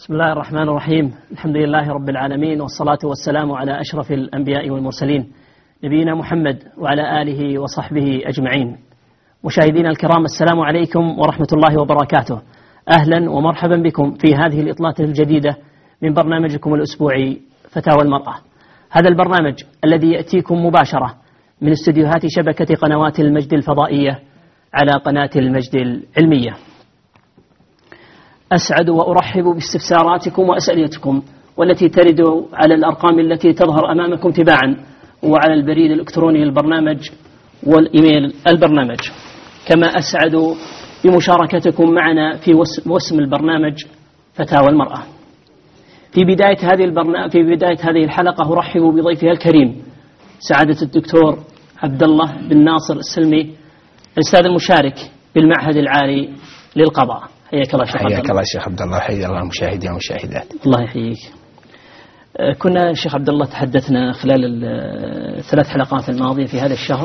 بسم الله الرحمن الرحيم. الحمد لله رب العالمين، والصلاة والسلام على أشرف الأنبياء والمرسلين نبينا محمد وعلى آله وصحبه أجمعين. مشاهدينا الكرام، السلام عليكم ورحمة الله وبركاته. أهلا ومرحبا بكم في هذه الإطلالة الجديدة من برنامجكم الأسبوعي فتاوى المرأة. هذا البرنامج الذي يأتيكم مباشرة من استديوهات شبكة قنوات المجد الفضائية على قناة المجد العلمية. أسعد وأرحب باستفساراتكم وأسئلتكم، والتي ترد على الأرقام التي تظهر أمامكم تباعا، وعلى البريد الإلكتروني للبرنامج والإيميل البرنامج. كما أسعد بمشاركتكم معنا في وسم البرنامج فتاوى المرأة. في بداية هذه الحلقة أرحب بضيفها الكريم سعادة الدكتور عبد الله بن ناصر السلمي، الأستاذ المشارك بالمعهد العالي للقضاء. حياك الله شيخ عبد الله. حياك الله شيخ عبد الله، حيا الله المشاهدين والمشاهدات. الله يحييك. كنا شيخ عبد الله تحدثنا خلال الثلاث حلقات الماضية في هذا الشهر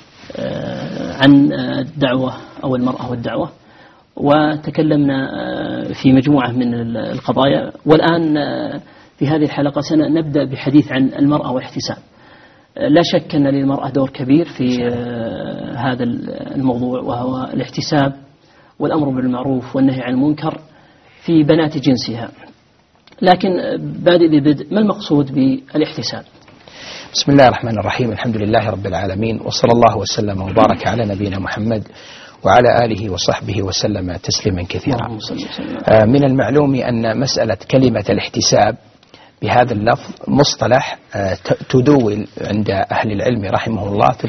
عن الدعوة أو المرأة والدعوة، وتكلمنا في مجموعة من القضايا، والآن في هذه الحلقة سنبدأ بحديث عن المرأة والاحتساب. لا شك أن للمرأة دور كبير في هذا الموضوع، وهو الاحتساب والأمر بالمعروف والنهي عن المنكر في بنات جنسها. لكن بادئ ببدء، ما المقصود بالاحتساب؟ بسم الله الرحمن الرحيم. الحمد لله رب العالمين، وصلى الله وسلم وبارك على نبينا محمد وعلى آله وصحبه وسلم تسليما كثيرا. من المعلوم أن مسألة كلمة الاحتساب بهذا اللفظ مصطلح تدول عند أهل العلم رحمه الله في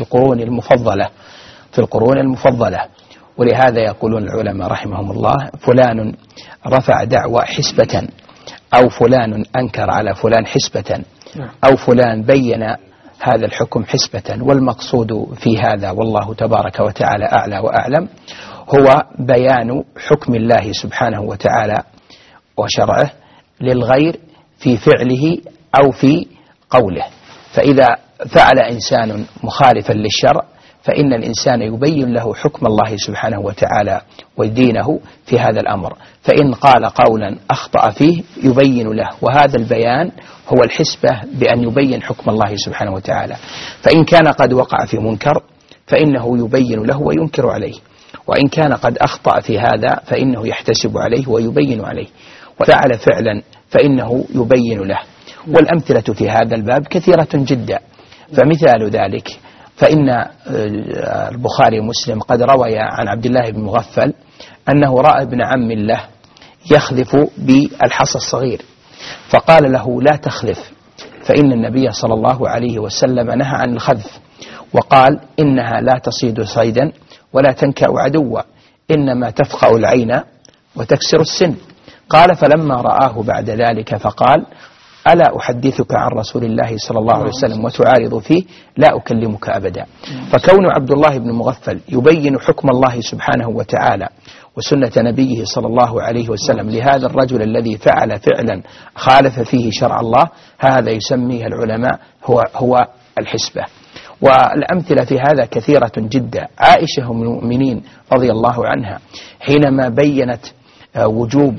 القرون المفضلة. ولهذا يقولون العلماء رحمهم الله: فلان رفع دعوى حسبة، أو فلان أنكر على فلان حسبة، أو فلان بين هذا الحكم حسبة. والمقصود في هذا والله تبارك وتعالى أعلى وأعلم هو بيان حكم الله سبحانه وتعالى وشرعه للغير في فعله أو في قوله. فإذا فعل إنسان مخالفا للشرع فإن الإنسان يبين له حكم الله سبحانه وتعالى ودينه في هذا الأمر. فإن قال قولا أخطأ فيه يبين له، وهذا البيان هو الحسبة بأن يبين حكم الله سبحانه وتعالى. فإن كان قد وقع في منكر فإنه يبين له وينكر عليه، وإن كان قد أخطأ في هذا فإنه يحتسب عليه ويبين عليه، وفعل فعلا فإنه يبين له. والأمثلة في هذا الباب كثيرة جدا. فمثال ذلك فإن البخاري ومسلم قد روي عن عبد الله بن مغفل أنه رأى ابن عم له يخذف بالحصى الصغير، فقال له: لا تخذف، فإن النبي صلى الله عليه وسلم نهى عن الخذف، وقال: إنها لا تصيد صيدا ولا تنكأ عدوا، إنما تفقأ العين وتكسر السن. قال: فلما رآه بعد ذلك فقال: ألا أحدثك عن رسول الله صلى الله عليه وسلم وتعارض فيه؟ لا أكلمك أبدا. فكون عبد الله بن مغفل يبين حكم الله سبحانه وتعالى وسنة نبيه صلى الله عليه وسلم لهذا الرجل الذي فعل فعلا خالف فيه شرع الله، هذا يسميه العلماء هو الحسبة. والأمثلة في هذا كثيرة جدا. عائشة أم المؤمنين رضي الله عنها حينما بينت وجوب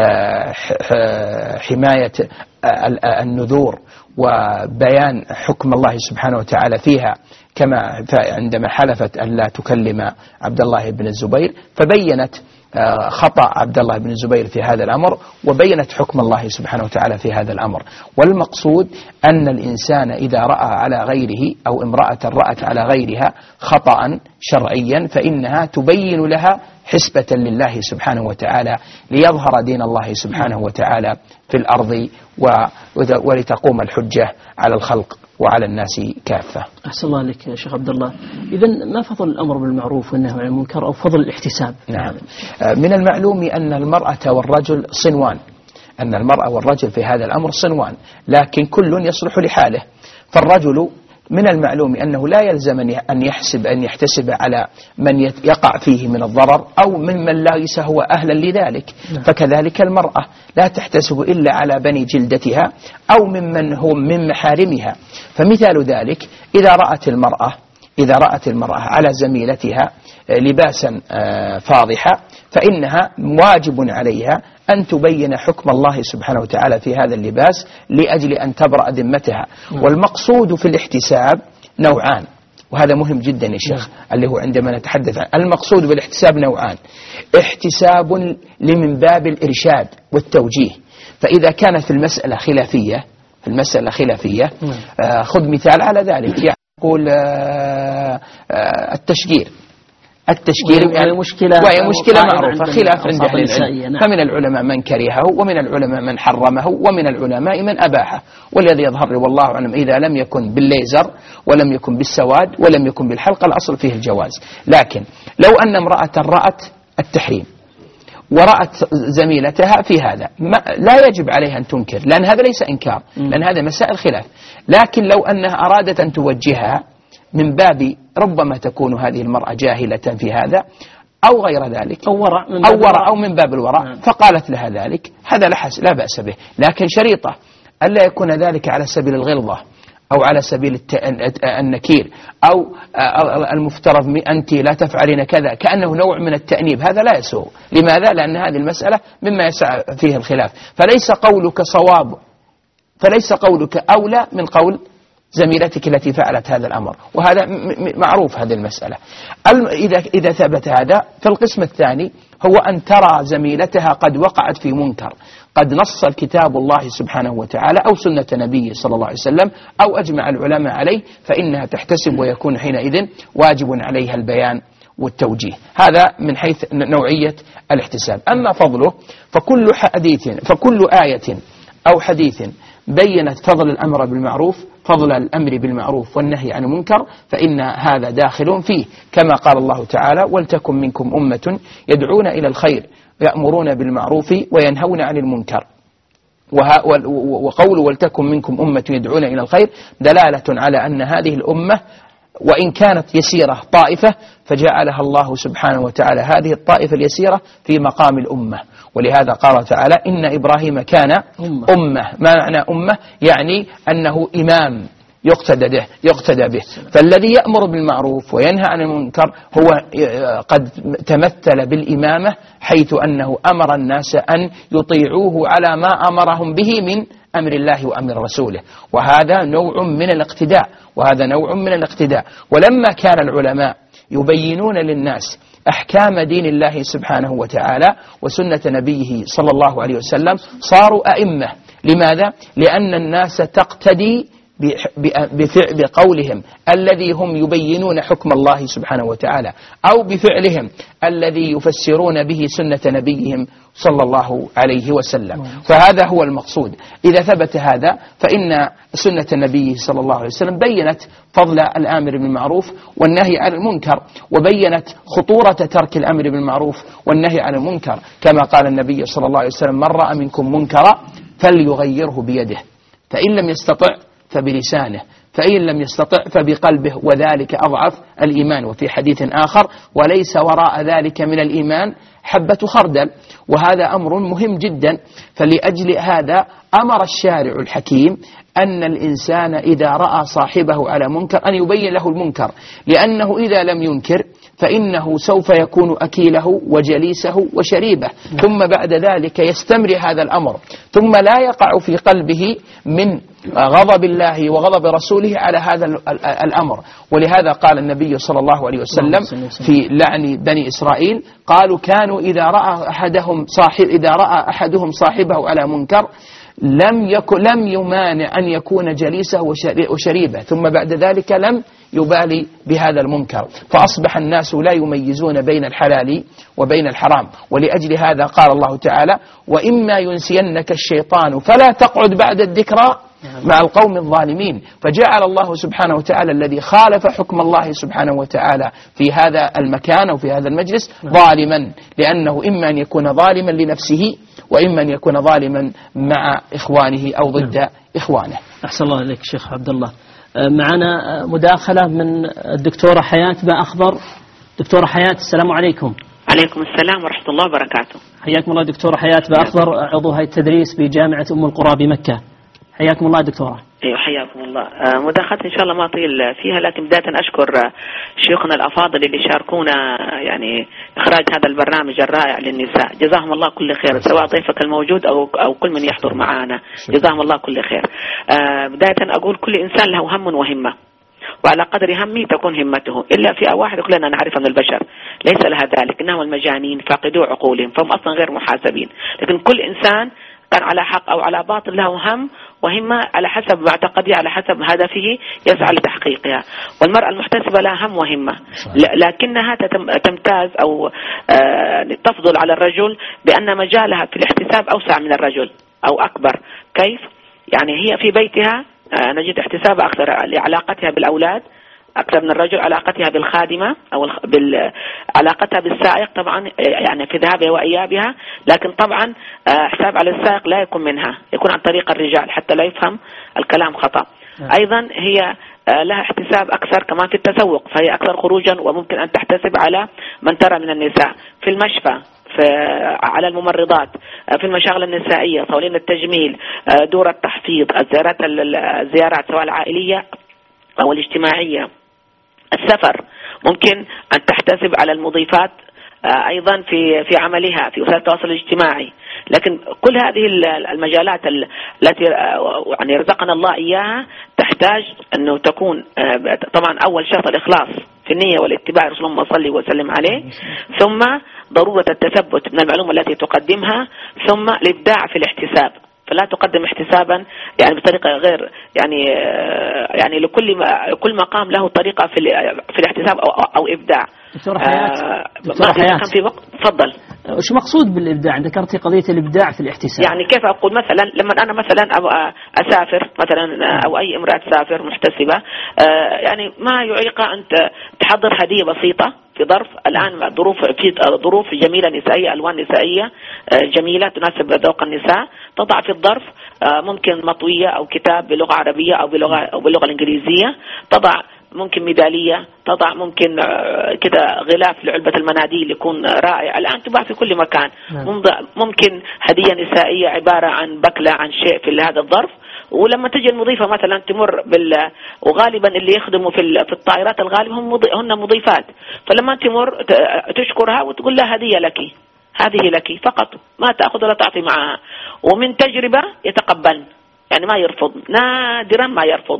حماية النذور وبيان حكم الله سبحانه وتعالى فيها، كما عندما حلفت أن لا تكلم عبد الله بن الزبير، فبينت خطأ عبد الله بن الزبير في هذا الأمر، وبينت حكم الله سبحانه وتعالى في هذا الأمر. والمقصود أن الإنسان إذا رأى على غيره أو امرأة رأت على غيرها خطأ شرعيا فإنها تبين لها حسبة لله سبحانه وتعالى ليظهر دين الله سبحانه وتعالى في الأرض ولتقوم الحجة على الخلق وعلى الناس كافة. أحسن الله لك شيخ عبد الله. إذن ما فضل الأمر بالمعروف والنهي عن المنكر، أو فضل الاحتساب؟ نعم. من المعلوم أن المرأة والرجل صنوان، أن المرأة والرجل في هذا الأمر صنوان، لكن كل يصلح لحاله. فالرجل من المعلوم أنه لا يلزم أن يحتسب على من يقع فيه من الضرر أو ممن ليس هو أهلا لذلك. فكذلك المرأة لا تحتسب إلا على بني جلدتها أو ممن هم من محارمها. فمثال ذلك إذا رأت المرأة إذا رأت المرأة على زميلتها لباسا فاضحا فإنها واجب عليها أن تبين حكم الله سبحانه وتعالى في هذا اللباس لأجل أن تبرأ ذمتها. والمقصود في الاحتساب نوعان، وهذا مهم جدا يا شيخ، اللي هو عندما نتحدث عن المقصود بالاحتساب نوعان: احتساب لمن باب الإرشاد والتوجيه، فإذا كانت في المسألة خلافية خذ مثال على ذلك، يقول التشجير وهي مشكلة معروفة خلاف عند أهل العلم، فمن العلماء من كرهه ومن العلماء من حرمه ومن العلماء من أباحه، والذي يظهر والله أعلم إذا لم يكن بالليزر ولم يكن بالسواد ولم يكن بالحلقة الأصل فيه الجواز. لكن لو أن امرأة رأت التحريم ورأت زميلتها في هذا لا يجب عليها أن تنكر، لأن هذا ليس إنكار، لأن هذا مسائل خلاف. لكن لو أنها أرادت أن توجهها من باب ربما تكون هذه المرأة جاهلة في هذا أو غير ذلك أو ورع أو من باب الورع فقالت لها ذلك، هذا لا بأس به، لكن شريطة ألا يكون ذلك على سبيل الغلظة أو على سبيل النكير أو المفترض أنت لا تفعلين كذا كأنه نوع من التأنيب، هذا لا يسوغ. لماذا؟ لأن هذه المسألة مما يسعى فيه الخلاف، فليس قولك صواب، فليس قولك أولى من قول زميلتك التي فعلت هذا الأمر، وهذا معروف هذه المسألة. إذا ثبت هذا، فالقسم الثاني هو أن ترى زميلتها قد وقعت في منكر قد نص الكتاب الله سبحانه وتعالى أو سنة نبيه صلى الله عليه وسلم أو أجمع العلماء عليه، فإنها تحتسب ويكون حينئذ واجب عليها البيان والتوجيه. هذا من حيث نوعية الاحتساب. أما فضله فكل آية أو حديث بينت فضل الأمر بالمعروف، فضل الأمر بالمعروف والنهي عن المنكر، فإن هذا داخل فيه، كما قال الله تعالى: ولتكن منكم أمة يدعون إلى الخير يأمرون بالمعروف وينهون عن المنكر. وقول ولتكن منكم أمة يدعون إلى الخير دلالة على أن هذه الأمة وإن كانت يسيرة طائفة فجعلها الله سبحانه وتعالى هذه الطائفة اليسيرة في مقام الأمة. ولهذا قال تعالى: إن إبراهيم كان أمة. ما معنى أمة؟ يعني أنه إمام يقتدى به. فالذي يأمر بالمعروف وينهى عن المنكر هو قد تمثل بالإمامة، حيث أنه أمر الناس أن يطيعوه على ما أمرهم به من أمر الله وأمر رسوله، وهذا نوع من الاقتداء. ولما كان العلماء يبينون للناس أحكام دين الله سبحانه وتعالى وسنة نبيه صلى الله عليه وسلم صاروا أئمة. لماذا؟ لأن الناس تقتدي بقولهم الذي هم يبينون حكم الله سبحانه وتعالى، أو بفعلهم الذي يفسرون به سنة نبيهم صلى الله عليه وسلم. فهذا هو المقصود. إذا ثبت هذا فإن سنة النبي صلى الله عليه وسلم بيّنت فضل الآمر بالمعروف والنهي عن المنكر، وبيّنت خطورة ترك الأمر بالمعروف والنهي عن المنكر، كما قال النبي صلى الله عليه وسلم: من رأى منكم منكرا فليغيره بيده، فإن لم يستطع فبلسانه، فإن لم يستطع فبقلبه، وذلك أضعف الإيمان. وفي حديث آخر: وليس وراء ذلك من الإيمان حبة خردل. وهذا أمر مهم جدا. فلأجل هذا أمر الشارع الحكيم أن الإنسان إذا رأى صاحبه على منكر أن يبين له المنكر، لأنه إذا لم ينكر فإنه سوف يكون أكيله وجليسه وشريبه، ثم بعد ذلك يستمر هذا الأمر، ثم لا يقع في قلبه من غضب الله وغضب رسوله على هذا الأمر. ولهذا قال النبي صلى الله عليه وسلم في لعن بني إسرائيل: قالوا كانوا إذا رأى أحدهم صاحبه على منكر لم يمانع أن يكون جليسه وشريبه، ثم بعد ذلك لم يبالي بهذا المنكر، فأصبح الناس لا يميزون بين الحلال وبين الحرام. ولأجل هذا قال الله تعالى: وإما ينسينك الشيطان فلا تقعد بعد الذكرى مع القوم الظالمين. فجعل الله سبحانه وتعالى الذي خالف حكم الله سبحانه وتعالى في هذا المكان أو في هذا المجلس ظالما، لأنه إما أن يكون ظالما لنفسه وإما أن يكون ظالما مع إخوانه أو ضد إخوانه. أحسن الله إليك شيخ عبد الله. معنا مداخلة من الدكتورة حياة بأخضر. دكتورة حياة، السلام عليكم. عليكم السلام ورحمة الله وبركاته. حياكم الله دكتورة حياة بأخضر، عضو هيئة التدريس بجامعة أم القرى بمكة. حياكم الله دكتورة. ايوه حياكم الله. مداخلتي ان شاء الله ما اطيل فيها، لكن بداية اشكر شيوخنا الافاضل اللي شاركونا يعني اخراج هذا البرنامج الرائع للنساء، جزاهم الله كل خير، سواء ضيفك الموجود او كل من يحضر معنا، جزاهم الله كل خير. بداية اقول كل انسان له هم وهمة، وعلى قدر همي تكون همته، إلا فئة واحدة كلنا نعرفها من البشر ليس لها ذلك، إنهم المجانين فاقدوا عقولهم، فهم أصلا غير محاسبين. لكن كل إنسان كان على حق أو على باطل له هم وهمة على حسب معتقده، على حسب هدفه يسعى لتحقيقها. والمرأة المحتسبة لها هم وهمة، لكنها تمتاز أو تفضل على الرجل بأن مجالها في الاحتساب أوسع من الرجل أو أكبر. كيف؟ يعني هي في بيتها نجد احتسابها أكثر لعلاقتها بالأولاد أكثر من الرجل، علاقتها بالخادمة أو علاقتها بالسائق طبعا، يعني في ذهابها وإيابها، لكن طبعا حساب على السائق لا يكون منها، يكون عن طريق الرجال حتى لا يفهم الكلام خطأ. أيضا هي لها احتساب أكثر كمان في التسوق، فهي أكثر خروجا وممكن أن تحتسب على من ترى من النساء في المشفى، على الممرضات، في المشاغل النسائية، صالون التجميل، دور التحفيظ، الزيارات سواء العائلية أو الاجتماعية، السفر، ممكن أن تحتسب على المضيفات أيضا في عملها في وسائل التواصل الاجتماعي. لكن كل هذه المجالات التي يعني رزقنا الله إياها تحتاج أنه تكون طبعا أول شرط الإخلاص في النية والاتباع رسول الله صلى الله عليه وسلم عليه، ثم ضرورة التثبت من المعلومة التي تقدمها، ثم الإبداع في الاحتساب، فلا تقدم احتسابا يعني بطريقة غير يعني لكل مقام له طريقة في الاحتساب أو إبداع. دكتورة حياة في وقت تفضل. وش مقصود بالإبداع؟ ذكرتي قضية الإبداع في الاحتساب. يعني كيف أقول مثلا لما أنا مثلا أسافر مثلا أو أي امرأة تسافر محتسبة، يعني ما يعيق أن تحضر هدية بسيطة في ظرف، الآن ظروف جميلة نسائية، ألوان نسائية جميلة تناسب ذوق النساء، تضع في الظرف ممكن مطوية أو كتاب بلغة عربية أو باللغة الإنجليزية، تضع ممكن ميدالية، تضع ممكن كده غلاف لعلبة المناديل يكون رائع، الآن تباع في كل مكان. ممكن هدية نسائية عبارة عن بكلة عن شيء في هذا الظرف، ولما تجي المضيفة مثلا تمر وغالبا اللي يخدموا في الطائرات الغالب هن مضيفات، فلما تمر تشكرها وتقول لها هدية لك، هذه لك فقط، ما تأخذ ولا تعطي معها، ومن تجربة يتقبل، يعني ما يرفض، نادرا ما يرفض.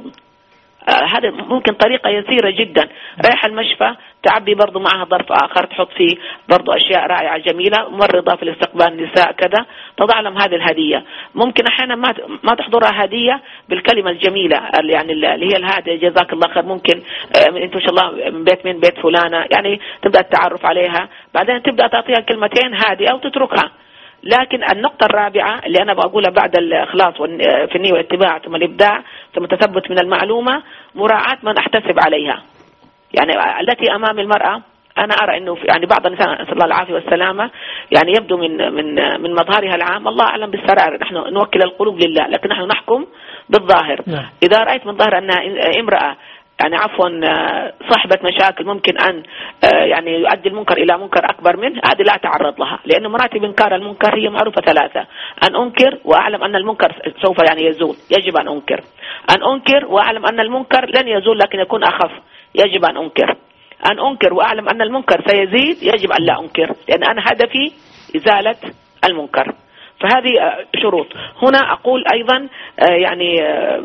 هذا ممكن طريقة يسيرة جدا. رايح المشفى تعبي برضو معها ظرف آخر تحط فيه برضو أشياء رائعة جميلة، ممرضة في الاستقبال النساء كذا تضع لهم هذه الهدية. ممكن أحيانا ما تحضرها هدية بالكلمة الجميلة يعني اللي هي الهادية، جزاك الله خير، ممكن انت ما شاء الله من بيت فلانة، يعني تبدأ التعرف عليها، بعدين تبدأ تعطيها كلمتين هادئة وتتركها. لكن النقطة الرابعة اللي أنا بقولها بعد الإخلاص في النية والاتباع ثم الإبداع ثم التثبت من المعلومة، مراعاة من أحتسب عليها، يعني التي أمام المرأة. أنا أرى إنه يعني بعض النساء نسأل الله العافية والسلامة يعني يبدو من مظهرها العام، الله أعلم بالسرائر، نحن نوكل القلوب لله، لكن نحن نحكم بالظاهر. إذا رأيت من ظهر أنها امرأة يعني عفوا صاحبة مشاكل ممكن أن يعني يؤدي المنكر إلى منكر أكبر منه، هذه لا أتعرض لها، لأن مراتب إنكار المنكر هي معروفة ثلاثة: أن أنكر وأعلم أن المنكر سوف يعني يزول، يجب أن أنكر، أن أنكر وأعلم أن المنكر لن يزول لكن يكون أخف، يجب أن أنكر، أن أنكر وأعلم أن المنكر سيزيد، يجب أن لا أنكر، لأن أنا هدفي إزالة المنكر. فهذه شروط. هنا أقول أيضا يعني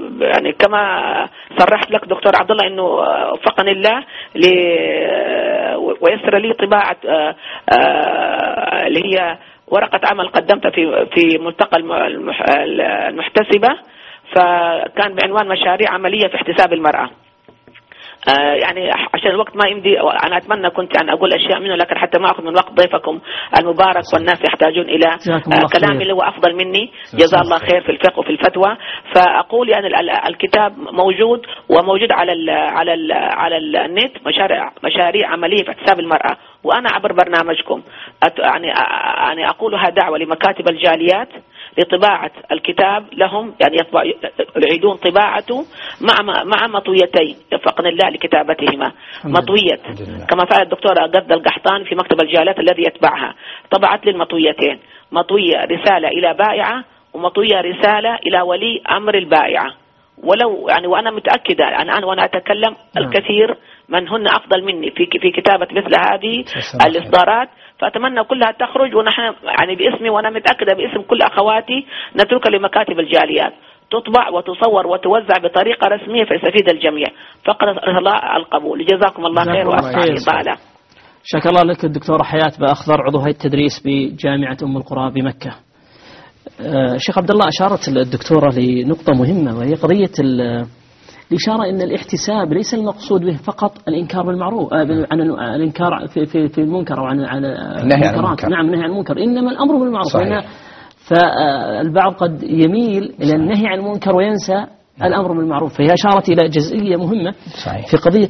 كما صرحت لك دكتور عبد الله إنه وفقني الله ويسر لي طباعة اللي هي ورقة عمل قدمتها في ملتقى المحتسبة، فكان بعنوان مشاريع عملية في احتساب المرأة. يعني عشان الوقت ما يمضي، أنا أتمنى كنت أن أقول أشياء منه، لكن حتى ما أخذ من وقت ضيفكم المبارك، والناس يحتاجون إلى كلامي اللي هو أفضل مني، جزاه الله خير، في الفقه وفي الفتوى. فأقول يعني الكتاب موجود على النت، مشاريع عملية في احتساب المرأة، وأنا عبر برنامجكم يعني أقولها دعوة لمكاتب الجاليات لطباعة الكتاب لهم، يعني يعيدون طباعته مع مطويتين يفقن الله لكتابتهما، مطوية كما فعل الدكتورة قد القحطان في مكتب الجاليات الذي يتبعها، طبعت لي المطويتين، مطوية رسالة إلى بائعة ومطوية رسالة إلى ولي أمر البائعة، ولو يعني وأنا متأكدة الآن وأنا أتكلم الكثير من هن أفضل مني في كتابة مثل هذه الإصدارات، فأتمنى كلها تخرج، ونحن يعني باسمي وأنا متأكدة باسم كل أخواتي نتركها لمكاتب الجاليات تطبع وتصور وتوزع بطريقة رسمية فيستفيد الجميع. فقط الله القبول. جزاكم الله خير وأسعد طالع. شكر الله لك الدكتورة حياة بأخضر عضو هيئة التدريس بجامعة أم القرى بمكة. شيخ عبد الله، أشارت الدكتورة لنقطة مهمة، وهي قضية الإشارة أن الاحتساب ليس المقصود به فقط الإنكار بالمعروف عن الإنكار في المنكر أو عن النهي عن المنكر. نعم، النهي عن المنكر، إنما الأمر بالمعروف. فالبعض من إلى النهي عن المنكر وينسى الأمر بالمعروف. فهي أشارت إلى جزئية مهمة صحيح. في قضية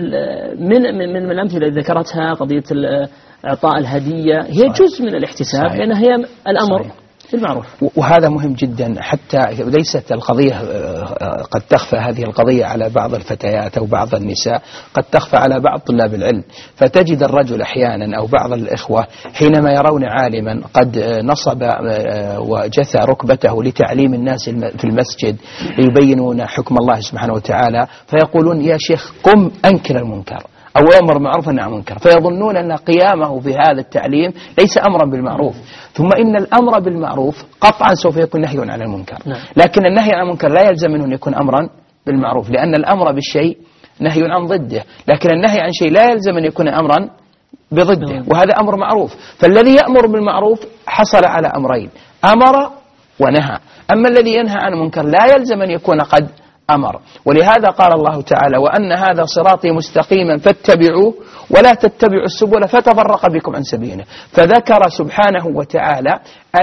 من الأمثلة اللي ذكرتها قضية إعطاء الهدية، هي صحيح. جزء من الاحتساب صحيح. لأنها هي الأمر صحيح. بالمعروف. وهذا مهم جدا، حتى ليست القضية قد تخفى هذه القضية على بعض الفتيات أو بعض النساء، قد تخفى على بعض طلاب العلم. فتجد الرجل أحيانا أو بعض الإخوة حينما يرون عالما قد نصب وجثى ركبته لتعليم الناس في المسجد ليبينون حكم الله سبحانه وتعالى، فيقولون يا شيخ قم أنكر المنكر أو أمر معروف عن منكر، فيظنون أن قيامه بهذا التعليم ليس أمرا بالمعروف. ثم إن الأمر بالمعروف قطعا سوف يكون نهي عن المنكر، لكن النهي عن المنكر لا يلزم منه أن يكون أمرا بالمعروف، لأن الأمر بالشيء نهي عن ضده، لكن النهي عن شيء لا يلزم أن يكون أمرا بضده، وهذا أمر معروف. فالذي يأمر بالمعروف حصل على أمرين، أمر ونهى. أما الذي ينهى عن المنكر لا يلزم أن يكون قد أمر. ولهذا قال الله تعالى وأن هذا صراطي مستقيما فاتبعوه ولا تتبعوا السبل فتفرق بكم عن سبيله. فذكر سبحانه وتعالى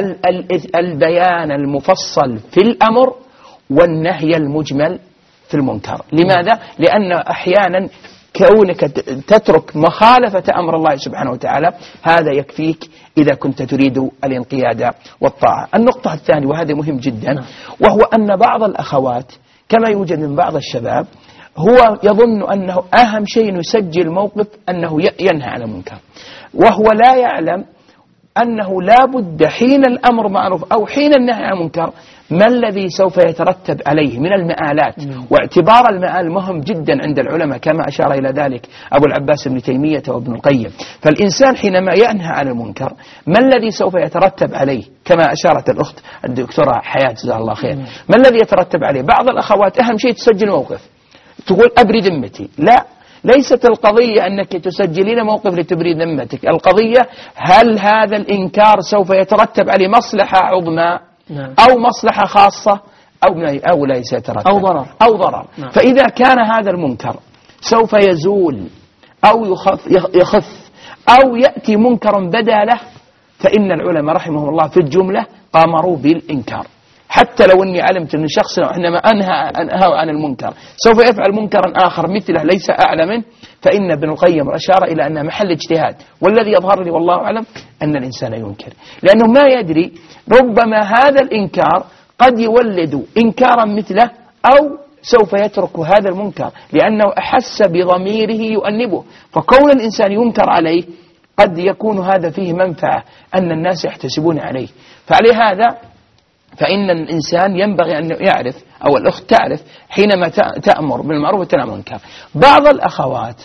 البيان المفصل في الأمر والنهي المجمل في المنكر. لماذا؟ لأن أحيانا كونك تترك مخالفة أمر الله سبحانه وتعالى هذا يكفيك إذا كنت تريد الانقياد والطاعة. النقطة الثانية وهذا مهم جدا، وهو أن بعض الأخوات كما يوجد من بعض الشباب هو يظن أنه أهم شيء يسجل موقف أنه ينهى عن المنكر، وهو لا يعلم أنه لا بد حين الأمر معروف أو حين النهي عن المنكر ما الذي سوف يترتب عليه من المآلات. واعتبار المآل مهم جدا عند العلماء كما أشار إلى ذلك أبو العباس ابن تيمية وابن القيم. فالإنسان حينما ينهى عن المنكر ما الذي سوف يترتب عليه، كما أشارت الأخت الدكتورة حياة جزاها الله خير، ما الذي يترتب عليه. بعض الأخوات أهم شيء تسجل موقف، تقول أبري ذمتي. لا، ليست القضية أنك تسجلين موقف لتبري ذمتك، القضية هل هذا الإنكار سوف يترتب عليه مصلحة عظمى أو مصلحة خاصة أو ليس يترتب أو ضرر. فإذا كان هذا المنكر سوف يزول أو يخف أو يأتي منكر بداله، فإن العلماء رحمهم الله في الجملة قامروا بالإنكار. حتى لو أني علمت أن شخص حينما أنهى عن المنكر سوف يفعل منكرا آخر مثله ليس أعلى منه، فإن ابن القيم أشار إلى أنه محل اجتهاد. والذي يظهر لي والله أعلم أن الإنسان ينكر، لأنه ما يدري ربما هذا الإنكار قد يولد إنكارا مثله أو سوف يترك هذا المنكر لأنه أحس بضميره يؤنبه. فكون الإنسان ينكر عليه قد يكون هذا فيه منفعة أن الناس يحتسبون عليه. فعلى فإن الإنسان ينبغي أن يعرف أو الأخت تعرف حينما تأمر بالمعروف وتنهى عن المنكر. بعض الأخوات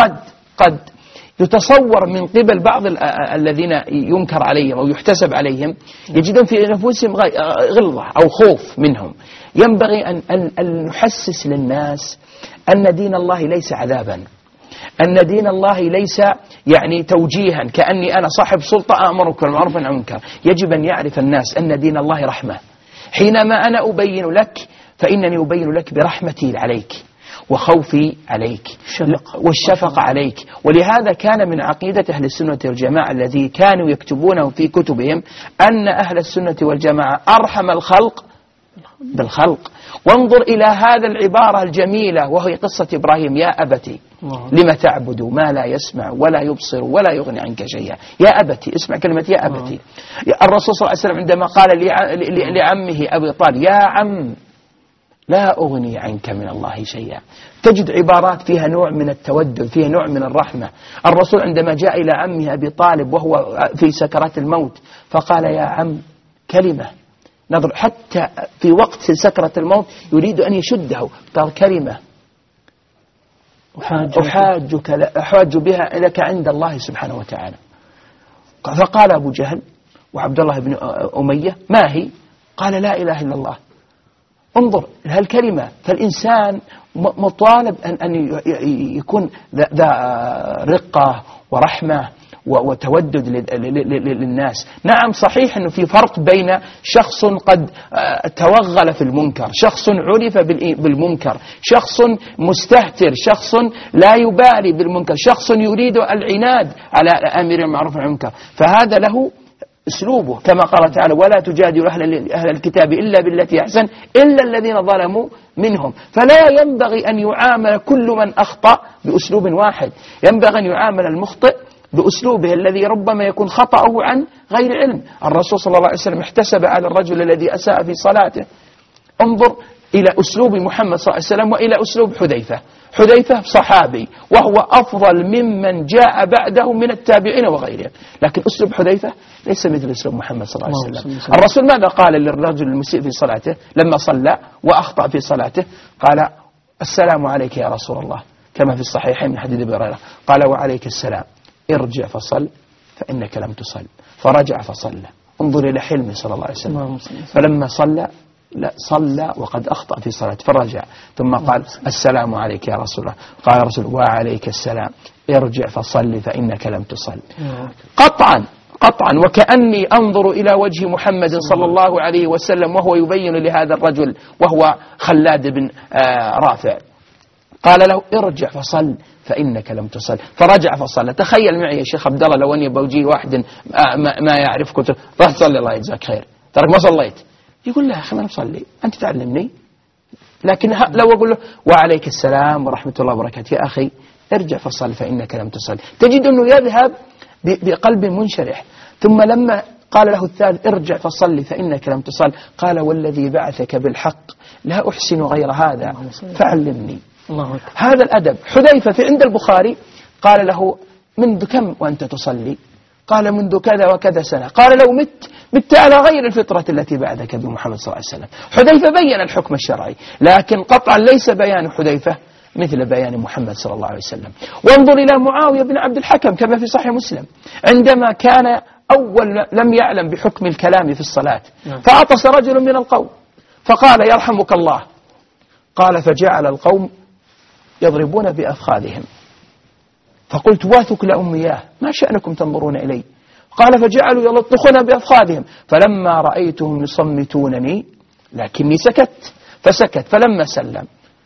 قد يتصور من قبل بعض الذين ينكر عليهم أو يحتسب عليهم يجدون في نفوسهم غلظة أو خوف منهم. ينبغي أن نحسس للناس أن دين الله ليس عذابا، أن دين الله ليس يعني توجيها كأني أنا صاحب سلطة أمرك بالمعروف والنهي عن المنكر. يجب أن يعرف الناس أن دين الله رحمة. حينما أنا أبين لك فإنني أبين لك برحمتي عليك وخوفي عليك والشفقة عليك. ولهذا كان من عقيدة أهل السنة والجماعة الذي كانوا يكتبونه في كتبهم أن أهل السنة والجماعة أرحم الخلق بالخلق. وانظر إلى هذا العبارة الجميلة وهي قصة إبراهيم: يا أبتي لما تعبد ما لا يسمع ولا يبصر ولا يغني عنك شيئا. يا أبتي، اسمع كلمة يا أبتي. الرسول صلى الله عليه وسلم عندما قال لعمه أبي طالب: يا عم لا أغني عنك من الله شيئا. تجد عبارات فيها نوع من التودد، فيها نوع من الرحمة. الرسول عندما جاء إلى عمه أبي طالب وهو في سكرات الموت فقال: يا عم كلمة نظر حتى في وقت سكرة الموت يريد أن يشده، قال كلمة أحاج بها لك عند الله سبحانه وتعالى. فقال أبو جهل وعبد الله بن أمية ما هي؟ قال لا إله إلا الله. انظر هالكلمة، فالإنسان مطالب أن يكون ذا رقة ورحمة وتودد للناس. نعم صحيح أنه في فرق بين شخص قد توغل في المنكر، شخص عرف بالمنكر، شخص مستهتر، شخص لا يبالي بالمنكر، شخص يريد العناد على أمر المعروف والنهي عن المنكر، فهذا له أسلوبه كما قال تعالى ولا تجادل أهل الكتاب إلا بالتي أحسن إلا الذين ظلموا منهم. فلا ينبغي أن يعامل كل من أخطأ بأسلوب واحد، ينبغي أن يعامل المخطئ بأسلوبه الذي ربما يكون خطأه عن غير علم. الرسول صلى الله عليه وسلم احتسب على الرجل الذي أساء في صلاته. انظر إلى أسلوب محمد صلى الله عليه وسلم وإلى أسلوب حذيفة. حذيفة صحابي وهو أفضل ممن جاء بعده من التابعين وغيرهم، لكن أسلوب حذيفة ليس مثل أسلوب محمد صلى الله عليه وسلم. الرسول ماذا قال للرجل المسيء في صلاته لما صلى وأخطأ في صلاته؟ قال السلام عليك يا رسول الله، كما في الصحيحين من حديث أبي هريرة. قال وعليك السلام، ارجع فصل فإنك لم تصل. فرجع فصلى. انظر إلى حلمه صلى الله عليه وسلم. فلما صلى وقد أخطأ في صلاته فرجع، ثم قال السلام عليك يا رسول الله. قال رسول وعليك السلام، ارجع فصل فإنك لم تصل. قطعا وكأني أنظر إلى وجه محمد صلى الله عليه وسلم وهو يبين لهذا الرجل وهو خلاد بن رافع، قال له ارجع فصل فإنك لم تصل. فرجع فصلى. تخيل معي يا شيخ عبد الله لو أني بوجي واحد ما يعرف كتب راح تصلي الله يجزاك خير ترك ما صليت، يقول لا أخي ما نصلي أنت تعلمني. لكن لو أقول له وعليك السلام ورحمة الله وبركاته يا أخي ارجع فصل فإنك لم تصل، تجد أنه يذهب بقلب منشرح. ثم لما قال له الثالث ارجع فصل فإنك لم تصل، قال والذي بعثك بالحق لا أحسن غير هذا فعلمني. هذا الأدب. حذيفة في عند البخاري قال له منذ كم وأنت تصلي؟ قال منذ كذا وكذا سنة. قال لو مت على غير الفطرة التي بعدك بمحمد صلى الله عليه وسلم. حذيفة بين الحكم الشرعي، لكن قطعا ليس بيان حذيفة مثل بيان محمد صلى الله عليه وسلم. وانظر إلى معاوية بن عبد الحكم كما في صحيح مسلم، عندما كان أول لم يعلم بحكم الكلام في الصلاة فعطس رجل من القوم فقال يرحمك الله. قال فجعل القوم يضربون بأفخاذهم، فقلت واثك لأمياه ما شأنكم تنظرون إلي؟ قال فجعلوا يلطخون بأفخاذهم، فلما رأيتهم يصمتونني لكني سكت فسكت. فلما سلم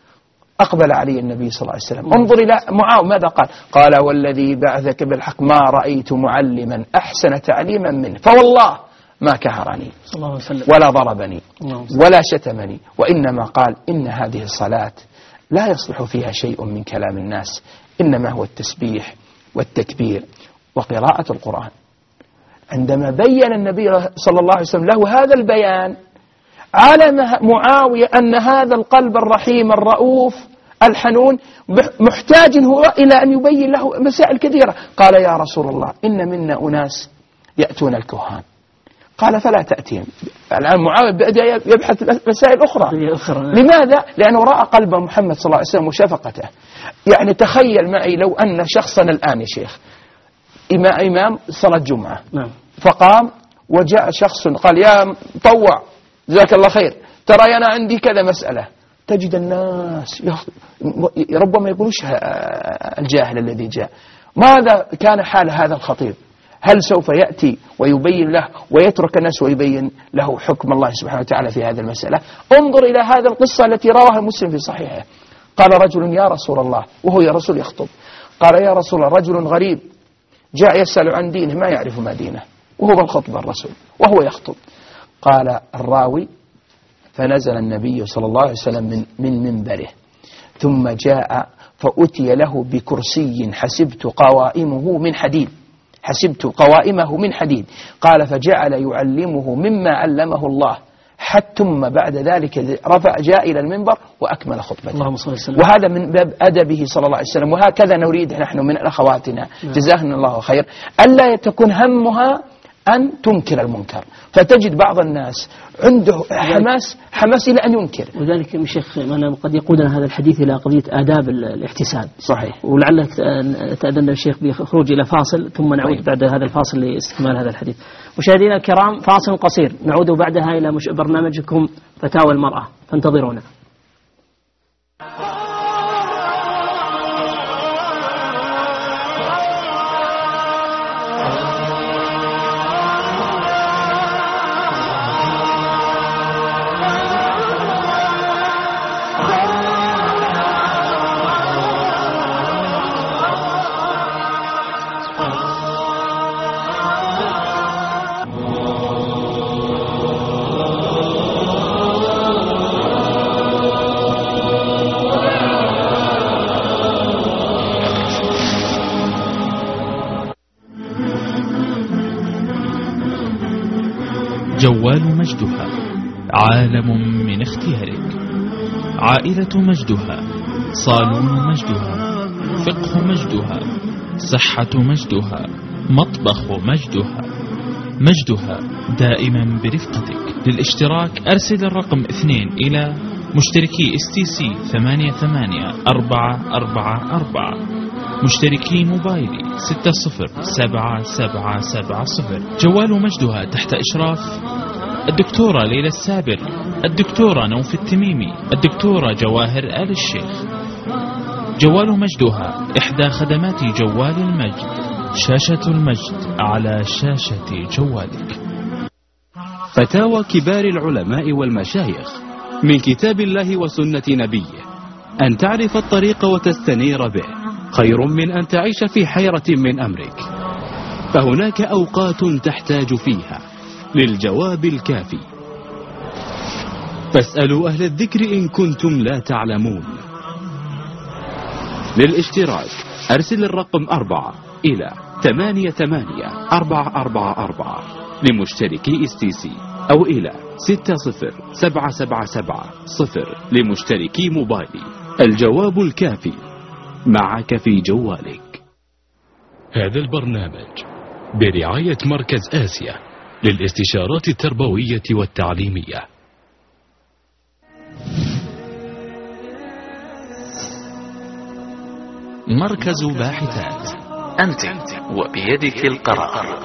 أقبل علي النبي صلى الله عليه وسلم. انظر إلى معاوية ماذا قال؟ قال والذي بعثك بالحق ما رأيت معلما أحسن تعليما منه، فوالله ما كهرني ولا ضربني ولا شتمني، وإنما قال إن هذه الصلاة لا يصلح فيها شيء من كلام الناس، إنما هو التسبيح والتكبير وقراءة القرآن. عندما بين النبي صلى الله عليه وسلم له هذا البيان علم معاوية أن هذا القلب الرحيم الرؤوف الحنون محتاج هو إلى أن يبين له مسائل كثيرة. قال يا رسول الله إن منا أناس يأتون الكهان. قال فلا تأتيهم. الآن معاوية بدأ يبحث مسائل أخرى. لماذا؟ لأنه رأى قلب محمد صلى الله عليه وسلم وشفقته. يعني تخيل معي لو أن شخصا الآن يا شيخ إمام صلاة جمعة فقام وجاء شخص قال يا مطوع جزاك الله خير ترى أنا عندي كذا مسألة، تجد الناس ربما يقولوش الجاهل الذي جاء. ماذا كان حال هذا الخطيب؟ هل سوف يأتي ويبين له ويترك الناس ويبين له حكم الله سبحانه وتعالى في هذه المسألة؟ انظر إلى هذا القصة التي رواها مسلم في صحيحه. قال رجل يا رسول الله، وهو يا رسول يخطب، قال يا رسول الله رجل غريب جاء يسأل عن دينه ما يعرف ما دينه، وهو بالخطبة الرسول وهو يخطب. قال الراوي فنزل النبي صلى الله عليه وسلم من منبره ثم جاء فأتي له بكرسي حسبت قوائمه من حديد. قال فجعل يعلمه مما علمه الله حتى ثم بعد ذلك جاء إلى المنبر وأكمل خطبته. وهذا من باب أدبه صلى الله عليه وسلم. وهكذا نريد نحن من أخواتنا جزاهن الله خير ألا تكون همها أن تنكر المنكر. فتجد بعض الناس عنده حماس إلى أن ينكر. وذلك يا شيخ قد يقودنا هذا الحديث إلى قضية آداب الاحتساب. صحيح. ولعلك تأذن الشيخ بخروج إلى فاصل ثم نعود بعد هذا الفاصل لاستكمال هذا الحديث. مشاهدينا الكرام، فاصل قصير نعود بعدها إلى برنامجكم فتاوى المرأة، فانتظرونا. جوال مجدها، عالم من اختيارك. عائلة مجدها، صالون مجدها، فقه مجدها، صحة مجدها، مطبخ مجدها. مجدها دائما برفقتك. للاشتراك أرسل الرقم 2 إلى مشتركي STC 88444، مشتركي موبايلي 607770. جوال مجدها تحت إشراف الدكتورة ليلى السابر، الدكتورة نوف التميمي، الدكتورة جواهر آل الشيخ. جوال مجدها إحدى خدمات جوال المجد، شاشة المجد على شاشة جوالك. فتاوى كبار العلماء والمشايخ من كتاب الله وسنة نبيه. أن تعرف الطريق وتستنير به خير من أن تعيش في حيرة من أمرك. فهناك أوقات تحتاج فيها للجواب الكافي. فاسألوا أهل الذكر إن كنتم لا تعلمون. للاشتراك أرسل الرقم 4 إلى 884444 لمشتركي STC، أو إلى 60777 لمشتركي موبايلي. الجواب الكافي معك في جوالك. هذا البرنامج برعاية مركز آسيا للاستشارات التربوية والتعليمية. مركز باحثات، أنت وبيدك القرار.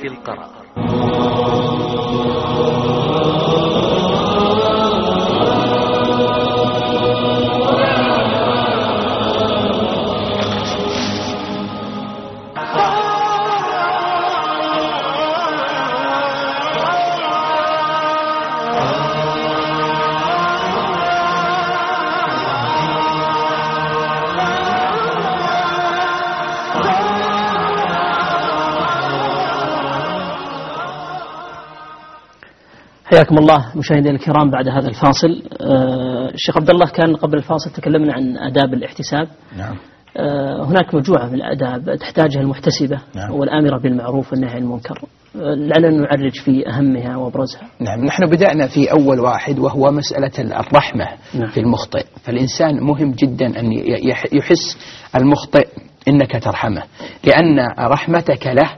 حياكم الله مشاهدينا الكرام بعد هذا الفاصل. الشيخ عبد الله، كان قبل الفاصل تكلمنا عن آداب الاحتساب. نعم. هناك مجموعة من الآداب تحتاجها المحتسبة. نعم. والآمرة بالمعروف والنهي عن المنكر. لعلنا نعرج في أهمها وأبرزها. نعم. نحن بدأنا في أول واحد وهو مسألة الرحمة. نعم. في المخطئ. فالإنسان مهم جدا أن يحس المخطئ إنك ترحمه، لأن رحمتك له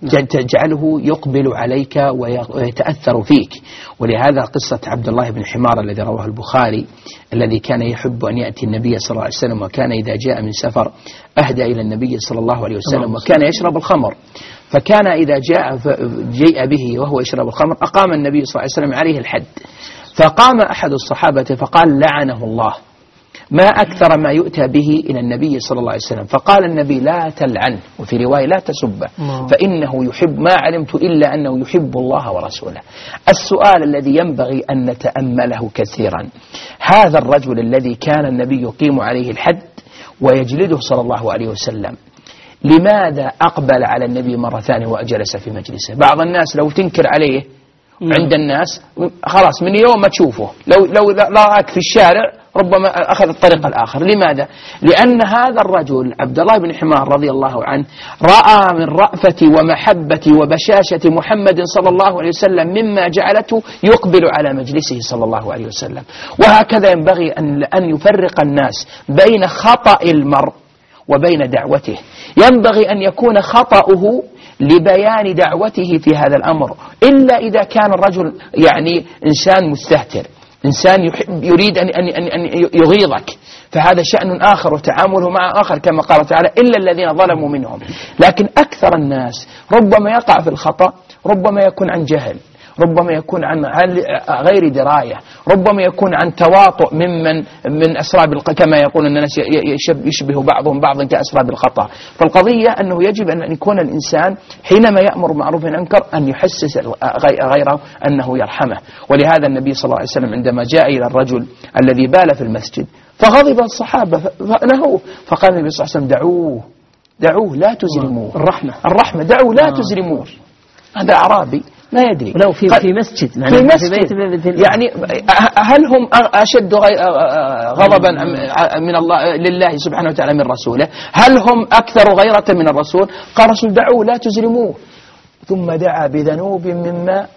تجعله يقبل عليك ويتأثر فيك. ولهذا قصة عبد الله بن حمار الذي رواه البخاري، الذي كان يحب أن يأتي النبي صلى الله عليه وسلم، وكان إذا جاء من سفر أهدى إلى النبي صلى الله عليه وسلم، وكان يشرب الخمر. فكان إذا جيء به وهو يشرب الخمر أقام النبي صلى الله عليه وسلم عليه الحد. فقام أحد الصحابة فقال: لعنه الله، ما أكثر ما يؤتى به إلى النبي صلى الله عليه وسلم. فقال النبي: لا تلعن، وفي رواية: لا تسبه، فإنه يحب، ما علمت إلا أنه يحب الله ورسوله. السؤال الذي ينبغي أن نتأمله كثيرا: هذا الرجل الذي كان النبي يقيم عليه الحد ويجلده صلى الله عليه وسلم، لماذا أقبل على النبي مرة ثانية وأجلس في مجلسه؟ بعض الناس لو تنكر عليه عند الناس خلاص من يوم ما تشوفه، لو رأك في الشارع ربما أخذ الطريق الآخر. لماذا؟ لأن هذا الرجل عبد الله بن حمار رضي الله عنه رأى من رأفة ومحبة وبشاشة محمد صلى الله عليه وسلم مما جعلته يقبل على مجلسه صلى الله عليه وسلم. وهكذا ينبغي أن يفرق الناس بين خطأ المرء وبين دعوته. ينبغي أن يكون خطأه لبيان دعوته في هذا الأمر، إلا إذا كان الرجل يعني إنسان مستهتر، إنسان يريد أن يغيظك، فهذا شأن آخر وتعامله مع آخر كما قال تعالى إلا الذين ظلموا منهم. لكن أكثر الناس ربما يقع في الخطأ، ربما يكون عن جهل، ربما يكون عن غير دراية، ربما يكون عن تواطؤ من أسراب كما يقول الناس يشبه بعضهم بعضا كأسراب الخطأ. فالقضية أنه يجب أن يكون الإنسان حينما يأمر معروف ينكر أن يحسس غيره أنه يرحمه. ولهذا النبي صلى الله عليه وسلم عندما جاء إلى الرجل الذي بال في المسجد فغضب الصحابة فنهوه، فقال النبي صلى الله عليه وسلم دعوه لا تزرموه. الرحمة دعوه لا تزرموه. هذا أعرابي ما يدري ولو في مسجد يعني هل هم أشد غضبا من الله لله سبحانه وتعالى من رسوله؟ هل هم أكثر غيرة من الرسول؟ قال رسول دعوه لا تزرموه، ثم دعا بذنوب من ماء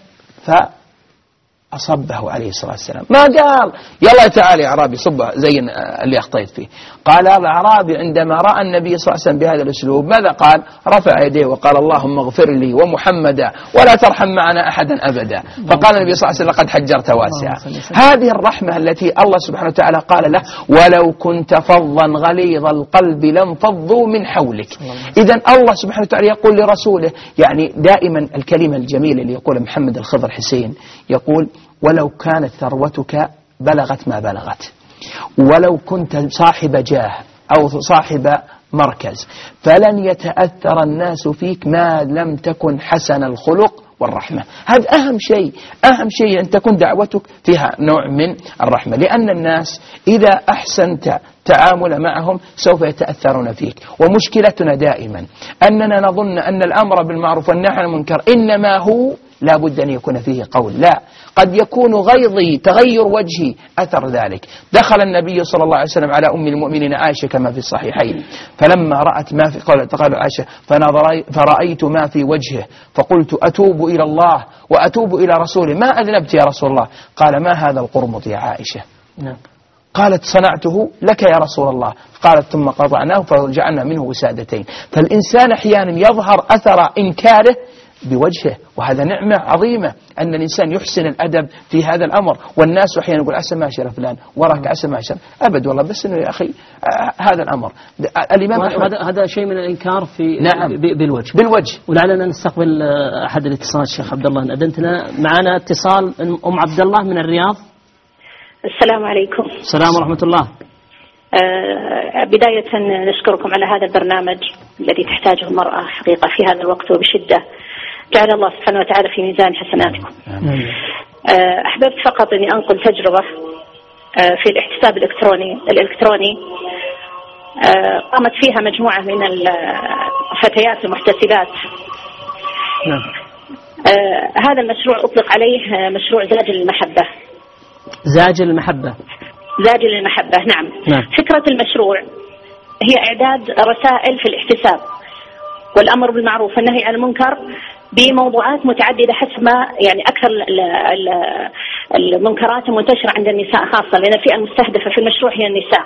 فأصبه عليه الصلاة والسلام. ما قال يلا تعالى يا أعرابي صبه زي اللي أخطيت فيه. قال الأعرابي عندما رأى النبي صلى الله عليه وسلم بهذا الأسلوب ماذا قال؟ رفع يديه وقال اللهم اغفر لي ومحمدا ولا ترحم معنا أحدا أبدا. فقال النبي صلى الله عليه وسلم لقد حجرت واسعا. هذه الرحمة التي الله سبحانه وتعالى قال له ولو كنت فظا غليظ القلب لانفضوا من حولك. إذن الله سبحانه وتعالى يقول لرسوله، يعني دائما الكلمة الجميلة اللي يقول محمد الخضر حسين يقول ولو كانت ثروتك بلغت ما بلغت، ولو كنت صاحب جاه أو صاحب مركز، فلن يتأثر الناس فيك ما لم تكن حسن الخلق والرحمة. هذا أهم شيء أن تكون دعوتك فيها نوع من الرحمة، لأن الناس إذا أحسنت تعامل معهم سوف يتأثرون فيك. ومشكلتنا دائما أننا نظن أن الأمر بالمعروف والنهي عن المنكر إنما هو لا بد أن يكون فيه قول، لا، قد يكون غيظي تغير وجهي أثر ذلك. دخل النبي صلى الله عليه وسلم على أم المؤمنين عائشة كما في الصحيحين، فلما رأت ما في قال عائشة فرأيت ما في وجهه فقلت أتوب إلى الله وأتوب إلى رسوله، ما أذنبت يا رسول الله؟ قال ما هذا القرمط يا عائشة؟ قالت صنعته لك يا رسول الله. قالت ثم قطعناه فرجعنا منه وسادتين. فالإنسان أحيانا يظهر أثر إنكاره بوجهه، وهذا نعمة عظيمة أن الإنسان يحسن الأدب في هذا الأمر. والناس أحيانا يقول عسى ما شر فلان وراك عسى ما شر، أبد والله، بس إنه يا أخي هذا الأمر الإمام هذا شيء من الإنكار في نعم بالوجه. ولعلنا نستقبل أحد الاتصالات الشيخ عبد الله أذنتنا. معنا اتصال أم عبد الله من الرياض. السلام عليكم. السلام ورحمة الله. بداية نشكركم على هذا البرنامج الذي تحتاجه المرأة حقيقة في هذا الوقت وبشدة. جعل الله سبحانه وتعالى في ميزان حسناتكم. أحببت فقط أني أنقل تجربة في الاحتساب الإلكتروني قامت فيها مجموعة من الفتيات المحتسبات. هذا المشروع أطلق عليه مشروع زاجل المحبة. زاجل المحبة نعم. فكرة المشروع هي إعداد رسائل في الاحتساب والأمر بالمعروف والنهي عن المنكر بموضوعات متعددة حسب ما يعني أكثر المنكرات المنتشرة عند النساء خاصة، لأن الفئة المستهدفة في المشروع هي النساء.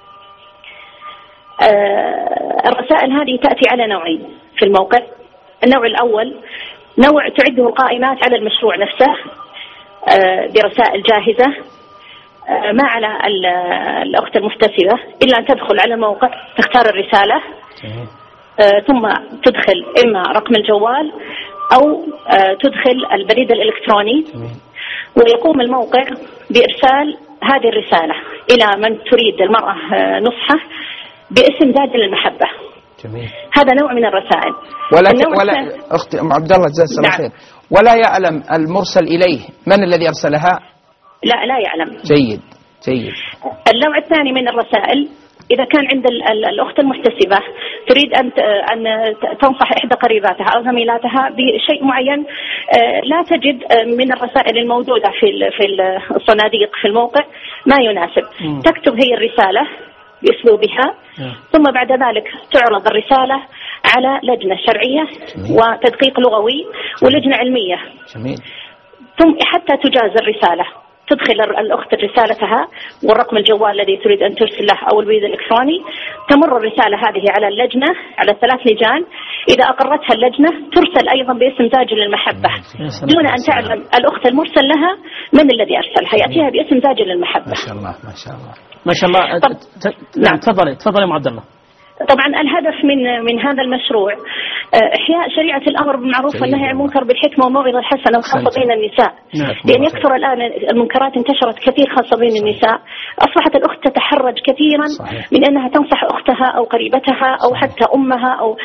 الرسائل هذه تأتي على نوعين في الموقع. النوع الأول نوع تعده القائمات على المشروع نفسه برسائل جاهزة، ما على الأخت المحتسبة إلا أن تدخل على الموقع تختار الرسالة ثم تدخل إما رقم الجوال أو تدخل البريد الإلكتروني، ويقوم الموقع بإرسال هذه الرسالة إلى من تريد المرأة نصحه باسم زاجل المحبة. هذا نوع من الرسائل. ولا أختي أم عبد الله جزاك الله خير، ولا يعلم المرسل إليه من الذي أرسلها؟ لا يعلم. جيد. النوع الثاني من الرسائل إذا كان عند الأخت المحتسبة تريد أن تنصح إحدى قريباتها أو زميلاتها بشيء معين، لا تجد من الرسائل الموجودة في الصناديق في الموقع ما يناسب، تكتب هي الرسالة بأسلوبها، ثم بعد ذلك تعرض الرسالة على لجنة شرعية وتدقيق لغوي ولجنة علمية. ثم حتى تجاز الرسالة تدخل الأخت رسالتها والرقم الجوال الذي تريد أن ترسل له أو البريد الإلكتروني، تمر الرسالة هذه على اللجنة على 3 لجان إذا أقرتها اللجنة ترسل أيضا باسم زاجل للمحبة دون أن تعلم الأخت المرسل لها من الذي أرسلها، يأتيها باسم زاجل للمحبة. ما شاء الله ما شاء الله ما شاء الله. نعم تفضلي يا عبد الله. طبعا الهدف من هذا المشروع إحياء شريعة الأمر بالمعروف والنهي عن المنكر بالحكمة والموعظة الحسنة وخاصة بين النساء، لأن يكثر الآن المنكرات انتشرت كثير خاصة بين النساء، أصبحت الأخت تتحرج كثيرا من أنها تنصح أختها أو قريبتها أو حتى أمها أو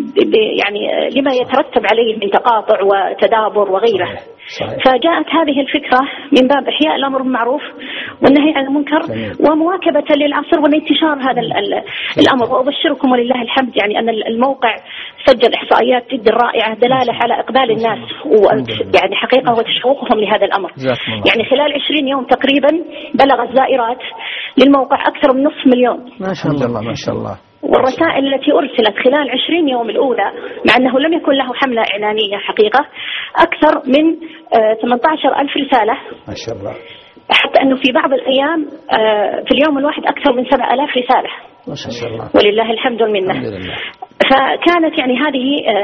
يعني لما يترتب عليه من تقاطع وتدابر وغيره. فجاءت هذه الفكرة من باب إحياء الأمر بالمعروف والنهي عن المنكر ومواكبة للعصر والانتشار هذا الأمر. وأبشركم ولله الحمد يعني أن الموقع سجل إحصائيات جدا رائعة دلالة على إقبال الناس يعني حقيقة وتشوقهم لهذا الأمر. يعني خلال 20 يوم تقريبا بلغ الزائرات للموقع أكثر من 500,000. ما شاء الله ما شاء الله. والرسائل التي أرسلت خلال 20 يوم الأولى مع أنه لم يكن له حملة إعلانية حقيقة أكثر من 18,000 رسالة. ما شاء الله. حتى أنه في بعض الأيام في اليوم الواحد أكثر من 7,000 رسالة. ما شاء الله. ولله الحمد والمنة. فكانت يعني هذه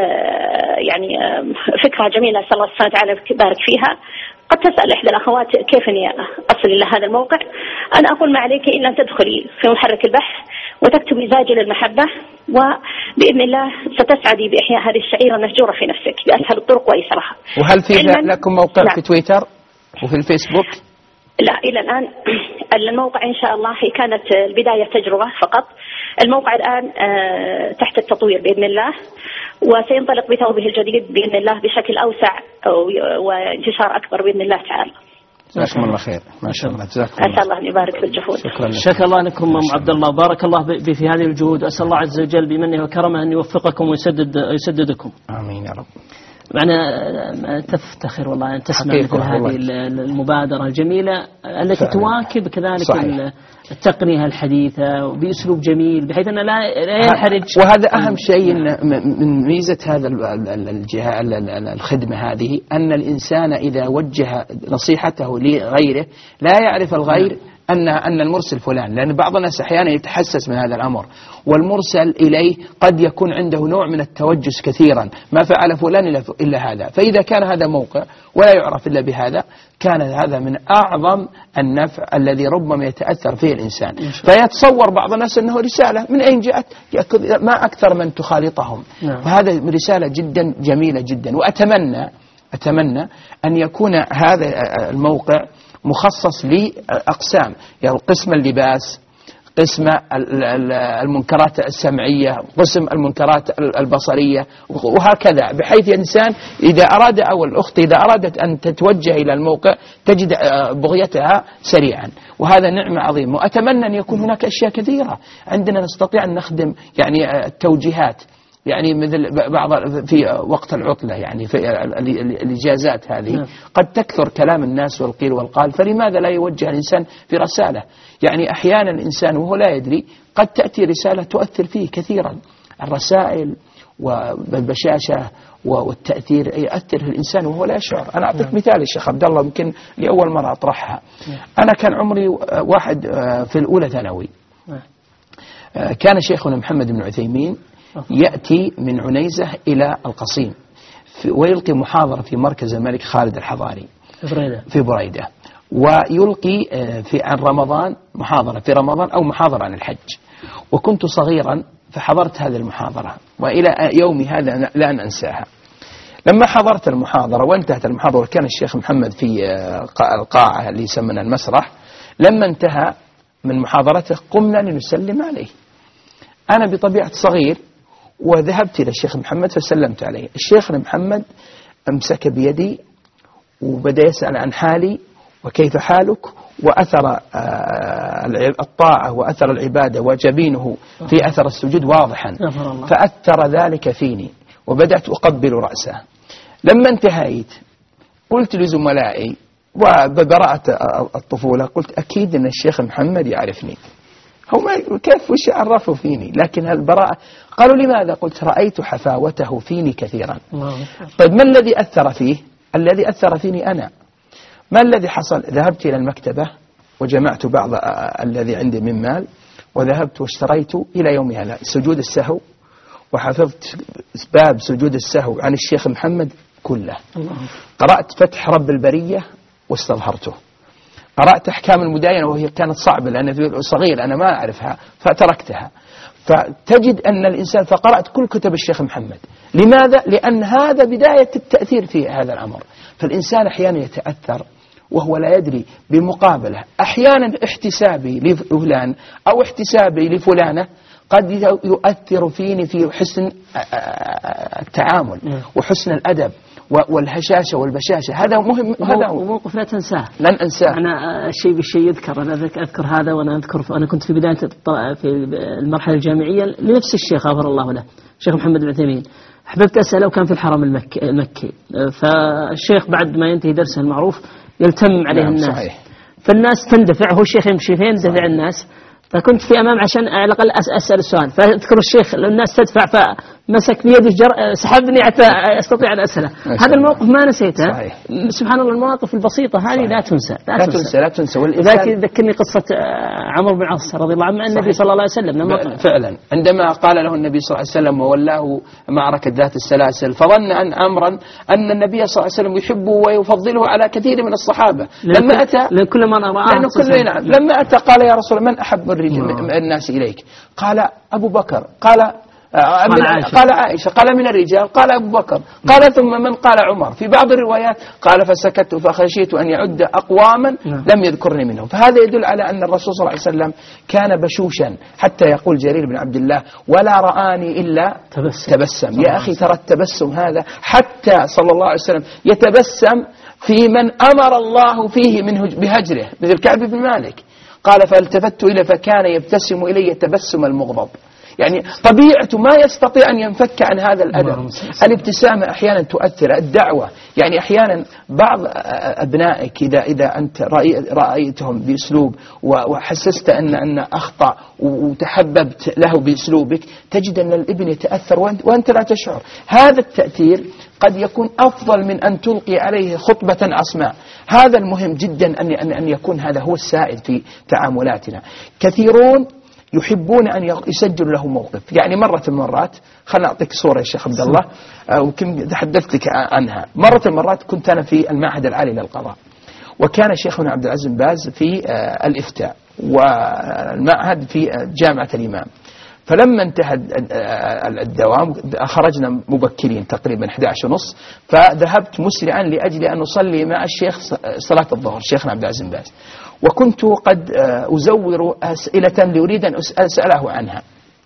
يعني فكرة جميلة، أسأل الله سبحانه وتعالى يبارك فيها. قد تسأل إحدى الأخوات كيف أني أصل إلى هذا الموقع. أنا أقول ما عليك إلا أن تدخلي في محرك البحث وتكتبي زاجل المحبة، وبإذن الله ستسعدي بإحياء هذه الشعيرة المهجورة في نفسك بأسهل الطرق وأيسرها. وهل في لكم موقع في تويتر وفي الفيسبوك؟ لا إلى الآن الموقع إن شاء الله هي كانت البداية تجربة فقط. الموقع الآن تحت التطوير بإذن الله، وسينطلق بثوبه الجديد بإذن الله بشكل أوسع وانتشار أكبر بإذن الله تعالى. جزاكم الله خير. ما شاء الله. جزاكم الله. أسأل الله أن يبارك في الجهود. شكرا الله لكم أم عبد الله، بارك الله في هذه الجهود، وأسأل الله عز وجل بمنه وكرمه أن يوفقكم ويسددكم. آمين يا رب. معنا تفتخر والله أن تسمع مثل هذه المبادرة الجميلة التي تواكب كذلك التقنية الحديثة وبأسلوب جميل بحيث أن لا ينحرج. وهذا أهم شيء من ميزة هذا الجهة الخدمة هذه، أن الإنسان إذا وجه نصيحته لغيره لا يعرف الغير أن المرسل فلان، لأن بعض الناس أحيانا يتحسس من هذا الأمر، والمرسل إليه قد يكون عنده نوع من التوجس كثيرا، ما فعل فلان إلا هذا. فإذا كان هذا موقع ولا يعرف إلا بهذا، كان هذا من أعظم النفع الذي ربما يتأثر فيه الإنسان. فيتصور بعض الناس أنه رسالة من أين جاءت، ما أكثر من تخالطهم. فهذا رسالة جدا جميلة جدا. وأتمنى أن يكون هذا الموقع مخصص لأقسام، يعني قسم اللباس، قسم المنكرات السمعية، قسم المنكرات البصرية، وهكذا، بحيث الإنسان إذا أراد أو الأخت إذا أرادت أن تتوجه إلى الموقع تجد بغيتها سريعا، وهذا نعمة عظيمة. وأتمنى أن يكون هناك أشياء كثيرة عندنا نستطيع أن نخدم، يعني التوجيهات، يعني مثل بعض في وقت العطلة، يعني في الإجازات هذه قد تكثر كلام الناس والقيل والقال، فلماذا لا يوجه الإنسان في رسالة؟ يعني أحيانا الإنسان وهو لا يدري قد تأتي رسالة تؤثر فيه كثيرا. الرسائل والبشاشة والتأثير يؤثر في الإنسان وهو لا يشعر. أنا أعطيك مثال يا شيخ عبد الله، يمكن لأول مرة أطرحها. أنا كان عمري واحد في الأولى ثانوي، كان شيخنا محمد بن عثيمين يأتي من عنيزة إلى القصيم ويلقي محاضرة في مركز الملك خالد الحضاري في بريدة، ويلقي عن رمضان محاضرة في رمضان أو محاضرة عن الحج. وكنت صغيرا فحضرت هذه المحاضرة، وإلى يومي هذا لا أنساها. لما حضرت المحاضرة وانتهت المحاضرة، كان الشيخ محمد في القاعة اللي يسمونها المسرح. لما انتهى من محاضرته قمنا لنسلم عليه. أنا بطبيعة صغير وذهبت إلى الشيخ محمد فسلمت عليه. الشيخ محمد أمسك بيدي وبدأ يسأل عن حالي وكيف حالك، وأثر الطاعة وأثر العبادة وجبينه في أثر السجود واضحا، فأثر ذلك فيني وبدأت أقبل رأسه. لما انتهيت قلت لزملائي وببراءة الطفولة، قلت أكيد أن الشيخ محمد يعرفني، هم كيف وش عرفوا فيني، لكن البراءة. قالوا لماذا؟ قلت رأيت حفاوته فيني كثيرا. طيب ما الذي أثر فيه؟ الذي أثر فيني أنا. ما الذي حصل؟ ذهبت إلى المكتبة وجمعت بعض الذي عندي من مال، وذهبت واشتريت إلى يوم هذا سجود السهو وحفظت باب سجود السهو عن الشيخ محمد كله. قرأت فتح رب البرية واستظهرته. قرأت أحكام المداينة وهي كانت صعبة لأن صغير أنا ما أعرفها فتركتها. فتجد أن الإنسان فقرأت كل كتب الشيخ محمد. لماذا؟ لأن هذا بداية التأثير في هذا الأمر. فالإنسان أحيانا يتأثر وهو لا يدري. بمقابلة أحيانا احتسابي لفلان أو احتسابي لفلانة قد يؤثر فيني في حسن التعامل وحسن الأدب والهشاشة والبشاشة. هذا مهم. هذا موقف لا تنساه. لن أنساه. أنا الشيء بالشيء يذكر. أنا أذكر هذا وأنا أنا كنت في بداية في المرحلة الجامعية لنفس الشيخ غفر الله له الشيخ محمد بن عثيمين. حببت أسأله وكان في الحرم المكي. فالشيخ بعد ما ينتهي درسه المعروف يلتم عليه الناس. صحيح. فالناس تندفع. هو الشيخ يمشي فين يندفع الناس. فكنت في أمام عشان على الأقل أسأل السؤال. فأذكر الشيخ الناس تدفع فمسك بيدي سحبني حتى أستطيع أن أسأله. هذا الموقف ما نسيته. صحيح. سبحان الله المواقف البسيطة هذه لا تنسى. لا تنسى. ذاك ذكرني قصة عمرو بن العاص رضي الله عنه مع النبي صلى الله عليه وسلم. فعلا عندما قال له النبي صلى الله عليه وسلم وولاه معركة ذات السلاسل فظن أن النبي صلى الله عليه وسلم يحبه ويفضله على كثير من الصحابة. لما أتى لما أتى قال يا رسول من أحب الناس إليك؟ قال أبو بكر. قال عائشة. قال من الرجال؟ قال أبو بكر. قال ثم من؟ قال عمر. في بعض الروايات قال فسكت فخشيت أن يعد أقواما لم يذكرني منهم. فهذا يدل على أن الرسول صلى الله عليه وسلم كان بشوشا حتى يقول جرير بن عبد الله ولا رآني إلا تبسم. يا أخي ترى التبسم هذا حتى صلى الله عليه وسلم يتبسم في من أمر الله فيه بهجره مثل كعب بن مالك. قال فالتفت إليه فكان يبتسم إلي تبسم المغضب. يعني طبيعته ما يستطيع أن ينفك عن هذا الأدب. الابتسامة أحيانا تؤثر. الدعوة يعني أحيانا بعض أبنائك إذا أنت رأيتهم بأسلوب وحسست أن أخطأ وتحببت له بأسلوبك تجد أن الابن يتأثر وأنت لا تشعر. هذا التأثير قد يكون أفضل من أن تلقي عليه خطبة عصماء. هذا المهم جدا أن يكون هذا هو السائد في تعاملاتنا. كثيرون يحبون أن يسجلوا له موقف. يعني مرة من المرات خلنا أعطيك صورة يا شيخ عبد الله وكم تحدثت لك عنها. مرة من المرات كنت أنا في المعهد العالي للقضاء وكان شيخنا عبد العزيز بن باز في الإفتاء والمعهد في جامعة الإمام. فلما انتهى الدوام خرجنا مبكرين تقريبا 11:30 فذهبت مسرعا لأجل أن نصلي مع الشيخ صلاة الظهر شيخنا عبد العزيز بن باز. وكنت قد أزور أسئلة لأريد أن أسأله عنها.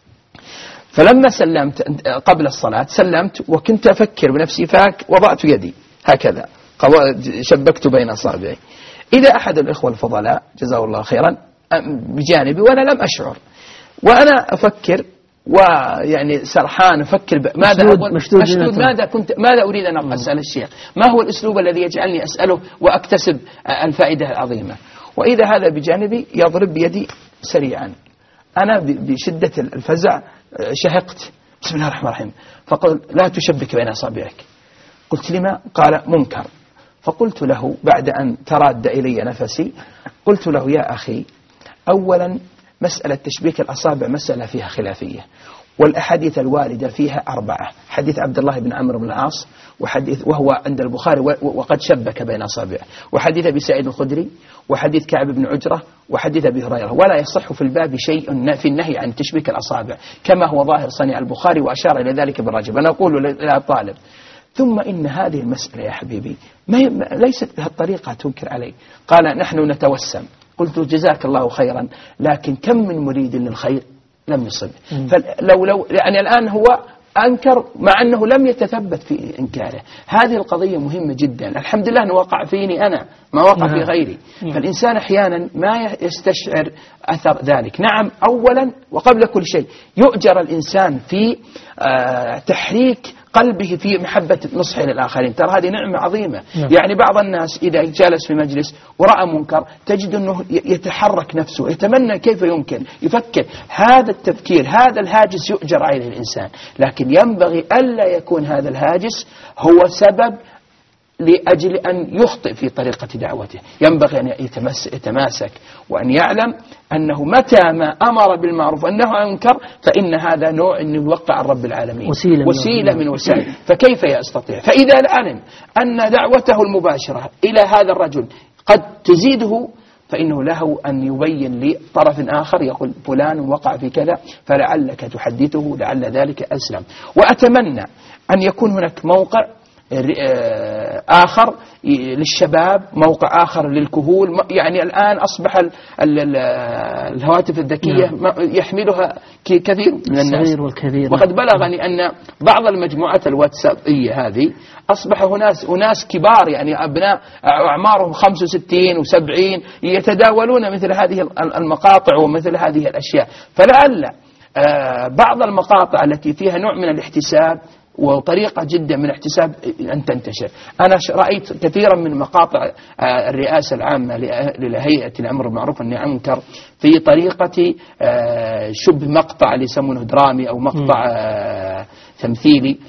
فلما سلمت قبل الصلاة سلمت وكنت أفكر بنفسي فوضعت يدي هكذا شبكت بين أصابعي. إذا أحد الإخوة الفضلاء جزاه الله خيرا بجانبي وأنا لم أشعر وأنا أفكر ويعني سرحان أفكر مشدود ماذا أريد أن أسأل الشيخ. ما هو الأسلوب الذي يجعلني أسأله وأكتسب الفائدة العظيمة. وإذا هذا بجانبي يضرب بيدي سريعا. أنا بشدة الفزع شهقت بسم الله الرحمن الرحيم فقال لا تشبك بين أصابعك. قلت لما؟ قال منكر. فقلت له بعد أن تراد إلي نفسي قلت له يا أخي أولا مسألة تشبيك الأصابع مسألة فيها خلافية والأحاديث الواردة فيها 4. حديث عبد الله بن عمرو بن العاص وهو عند البخاري وقد شبك بين أصابعه وحديث أبي سعيد الخدري وحديث كعب بن عجرة وحديث أبي هريرة. ولا يصح في الباب شيء في النهي عن تشبيك الأصابع كما هو ظاهر صنيع البخاري وأشار إلى ذلك بالرجب. أنا أقول للطالب ثم إن هذه المسألة يا حبيبي ليست بهالطريقة تنكر علي. قال نحن نتوسم. قلت جزاك الله خيرا لكن كم من مريد للخير لم يصب. فلو يعني الآن هو أنكر مع أنه لم يتثبت في إنكاره. هذه القضية مهمة جدا. الحمد لله أنه وقع فيني أنا ما وقع في غيري. فالإنسان أحيانا ما يستشعر أثر ذلك. نعم أولا وقبل كل شيء يؤجر الإنسان في تحريك قلبه في محبة نصحه للآخرين. ترى هذه نعمة عظيمة. يعني بعض الناس إذا جلس في مجلس ورأى منكر تجد أنه يتحرك نفسه يتمنى كيف يمكن يفكر. هذا التفكير هذا الهاجس يؤجر عليه الإنسان. لكن ينبغي ألا يكون هذا الهاجس هو سبب لأجل أن يخطئ في طريقة دعوته. ينبغي أن يتماسك وأن يعلم أنه متى ما أمر بالمعروف أنه أنكر فإن هذا نوع أن يوقع عن رب العالمين، وسيلة من وسائل. فكيف يستطيع؟ فإذا علم أن دعوته المباشرة إلى هذا الرجل قد تزيده فإنه له أن يبين لطرف آخر يقول فلان وقع في كذا فلعلك تحدثه لعل ذلك أسلم. وأتمنى أن يكون هناك موقع آخر للشباب، موقع آخر للكهول. يعني الآن أصبح الهواتف الذكية يحملها كثير من الناس، وقد بلغني أن بعض المجموعات الواتسابية هذه أصبح أناس كبار، يعني أبناء أعمارهم 65 و70 يتداولون مثل هذه المقاطع ومثل هذه الأشياء. فلعل بعض المقاطع التي فيها نوع من الاحتساب وطريقة جدا من احتساب أن تنتشر. أنا رأيت كثيرا من مقاطع الرئاسة العامة لهيئة الأمر بالمعروف والنهي عن المنكر في طريقة شبه مقطع اللي يسمونه درامي أو مقطع تمثيلي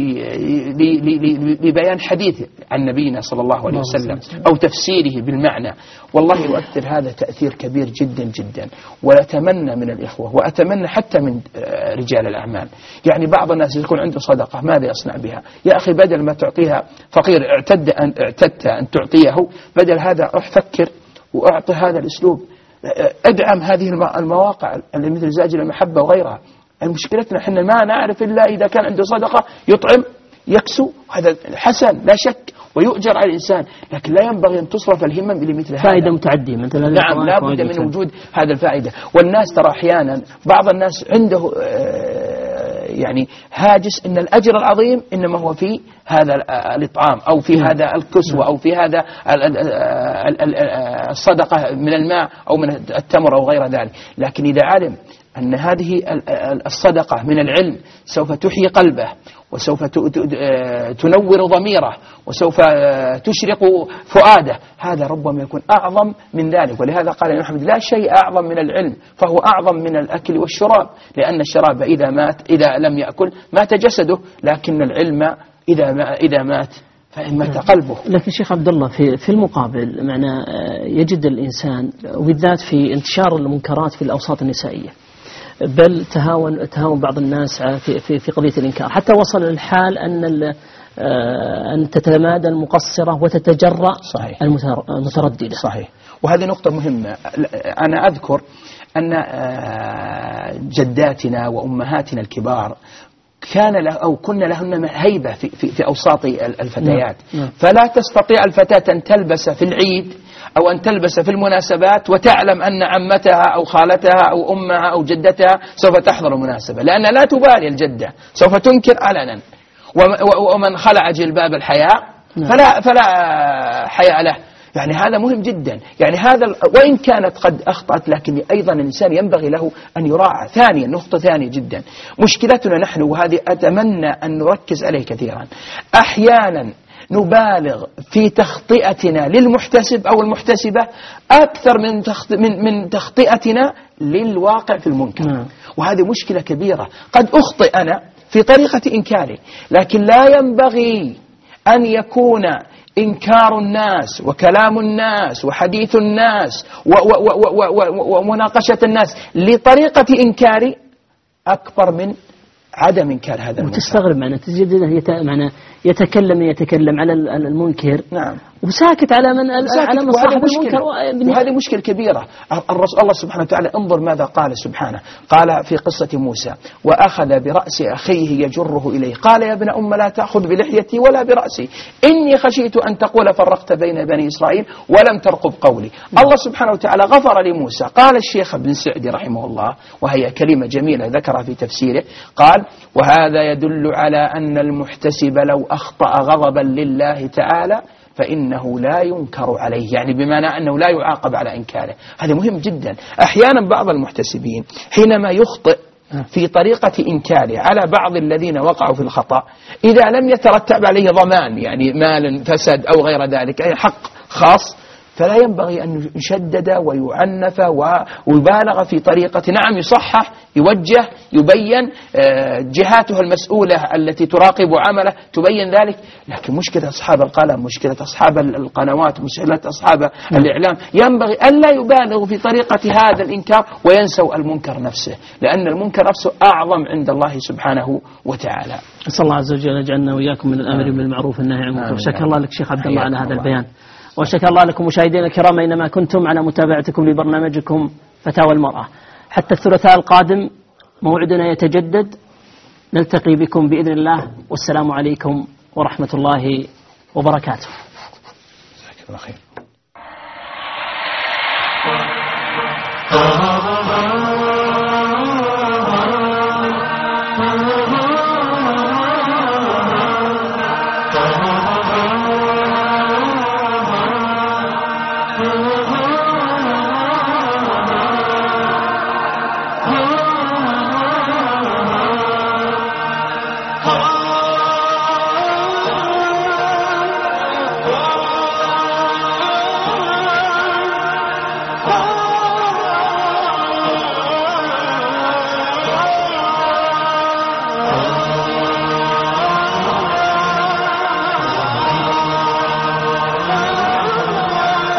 لبيان حديث عن نبينا صلى الله عليه وسلم أو تفسيره بالمعنى. والله يؤثر هذا تأثير كبير جدا جدا. وأتمنى من الإخوة وأتمنى حتى من رجال الأعمال، يعني بعض الناس يكون عنده صدقة ماذا يصنع بها؟ يا أخي بدل ما تعطيها فقير اعتدت أن تعطيه، بدل هذا فكر وأعطي هذا الأسلوب، ادعم هذه المواقع اللي مثل زاجل المحبة وغيرها. مشكلتنا احنا ما نعرف إلا إذا كان عنده صدقة يطعم يكسو، هذا حسن لا شك ويؤجر على الإنسان، لكن لا ينبغي أن تصرف الهمم لمثل هذا. فائدة متعدية مثلا. نعم لا بد من وجود هذا الفائدة. والناس ترى أحيانا بعض الناس عنده يعني هاجس إن الأجر العظيم إنما هو في هذا الإطعام أو في هذا الكسوة أو في هذا الصدقة من الماء أو من التمر أو غير ذلك. لكن إذا علم أن هذه الصدقة من العلم سوف تحيي قلبه وسوف تنور ضميره وسوف تشرق فؤاده، هذا ربما يكون أعظم من ذلك. ولهذا قال الإمام أحمد لا شيء أعظم من العلم، فهو أعظم من الأكل والشراب، لأن الشراب إذا لم يأكل مات جسده، لكن العلم إذا مات فمات قلبه. لكن شيخ عبد الله في المقابل معنا يجد الإنسان وبالذات في انتشار المنكرات في الأوساط النسائية، بل تهاون بعض الناس في قضية الإنكار، حتى وصل الحال أن تتمادى المقصرة وتتجرأ المترددة. صحيح. وهذه نقطة مهمة. أنا أذكر أن جداتنا وأمهاتنا الكبار كنا لهن هيبة في أوساط الفتيات. فلا تستطيع الفتاة أن تلبس في العيد أو أن تلبس في المناسبات وتعلم أن عمتها أو خالتها أو أمها أو جدتها سوف تحضر المناسبة، لأن لا تبالي الجدة، سوف تنكر علنا. ومن خلع جلباب الحياء فلا حياء له. يعني هذا مهم جدا. يعني هذا وإن كانت قد أخطأت لكن أيضا الإنسان ينبغي له أن يراعى. ثانيا، نقطة ثانية جدا، مشكلتنا نحن وهذه أتمنى أن نركز عليه كثيرا، أحيانا نبالغ في تخطئتنا للمحتسب أو المحتسبة أكثر من تخطئتنا للواقع في المنكر. وهذه مشكلة كبيرة. قد أخطئ أنا في طريقة إنكاري، لكن لا ينبغي أن يكون إنكار الناس وكلام الناس وحديث الناس ومناقشة الناس لطريقة إنكاري أكبر من عدم إنكار هذا المنكر. وتستغرب معنا تجد يتكلم على المنكر. نعم. وساكت على من صاحب المنكر. وهذه مشكلة كبيرة. الله سبحانه وتعالى انظر ماذا قال سبحانه. قال في قصة موسى: وأخذ برأس أخيه يجره إليه قال يا ابن أم لا تأخذ بلحيتي ولا برأسي إني خشيت أن تقول فرقت بين بني إسرائيل ولم ترقب قولي. الله سبحانه وتعالى غفر لموسى. قال الشيخ ابن سعدي رحمه الله، وهي كلمة جميلة ذكرها في تفسيره، قال: وهذا يدل على أن المحتسب لو أخطأ غضبا لله تعالى فإنه لا ينكر عليه، يعني بمعنى أنه لا يعاقب على إنكاره. هذا مهم جدا. أحيانا بعض المحتسبين حينما يخطئ في طريقة إنكاره على بعض الذين وقعوا في الخطأ، إذا لم يترتب عليه ضمان، يعني مال فسد أو غير ذلك، أي حق خاص، فلا ينبغي أن يشدد ويعنف ويبالغ في طريقة. نعم يصحح، يوجه، يبين، جهاته المسؤولة التي تراقب عمله تبين ذلك، لكن مشكلة أصحاب القلم، مشكلة أصحاب القنوات، مشكلة أصحاب الإعلام ينبغي ألا يبالغوا في طريقة هذا الإنكار وينسوا المنكر نفسه، لأن المنكر نفسه أعظم عند الله سبحانه وتعالى. أسأل الله عز وجل يجعلنا وإياكم من الآمر بالمعروف والنهي عن المنكر. شكر الله لك شيخ عبد الله على هذا البيان، وشكر الله لكم مشاهدينا الكرام أينما كنتم على متابعتكم لبرنامجكم فتاوى المرأة. حتى الثلاثاء القادم موعدنا يتجدد، نلتقي بكم بإذن الله، والسلام عليكم ورحمة الله وبركاته. جزاك الله خير.